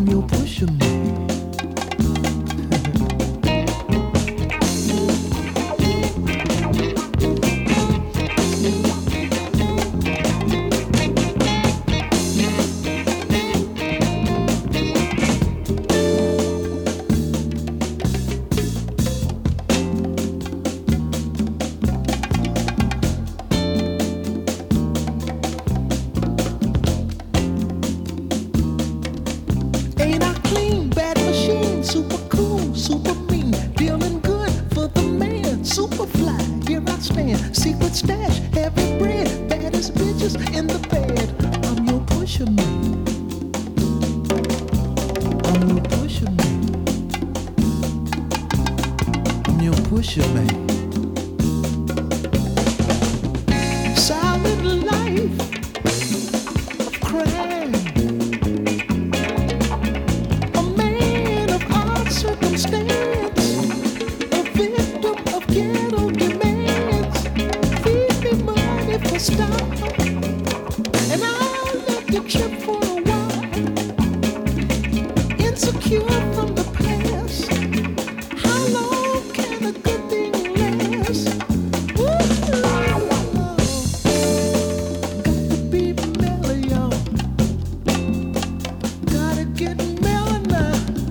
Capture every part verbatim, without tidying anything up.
your pusher man. Ain't I clean, bad machine, super cool, super mean, feeling good for the man, super fly, here I stand, secret stash, heavy bread, baddest bitches in the bed. I'm your pusher man. I'm your pusher man. I'm your pusher man. Silent life of crime. Circumstance, a victim of ghetto demands. Feed me money for style, and I'll let you trip for a while. Insecure from the past, how long can a good thing last? Ooh, got to be mellow, y'all. Gotta get mellow now.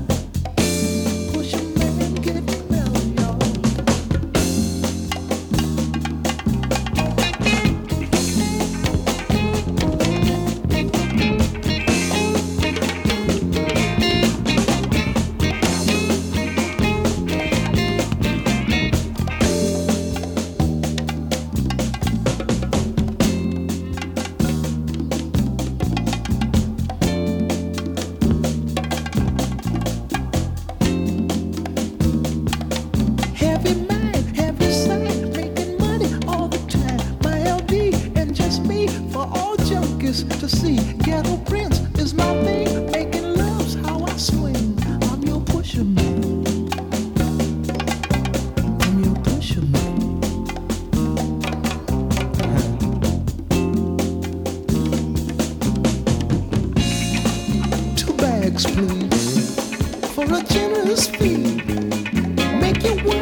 Heavy mind, heavy sight, making money all the time. My L D and just me for all junkies to see. Ghetto Prince is my thing, making love's how I swing. I'm your pusher man. I'm your pusher man. Two bags, please, for a generous fee. Make it work.